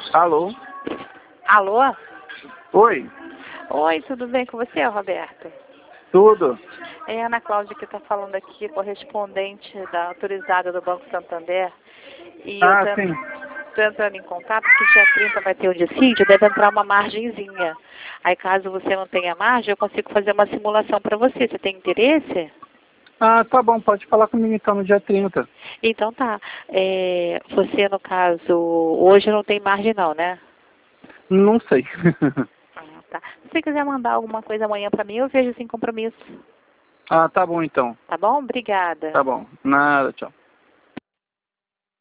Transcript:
Alô? Alô? Oi? Oi, tudo bem com você, Roberto? Tudo? É a Ana Cláudia que está falando aqui, correspondente da autorizada do Banco Santander. E eu Sim. estou entrando em contato porque dia 30 vai ter um dissídio, deve entrar uma margenzinha. Aí caso você não tenha margem, eu consigo fazer uma simulação para você. Você tem interesse? Tá bom, pode falar comigo então no dia 30. Então tá. Você, no caso, hoje não tem margem não, né? Não sei. Ah, tá. Se você quiser mandar alguma coisa amanhã para mim, eu vejo sem compromisso. Tá bom então. Tá bom? Obrigada. Tá bom. Nada, tchau.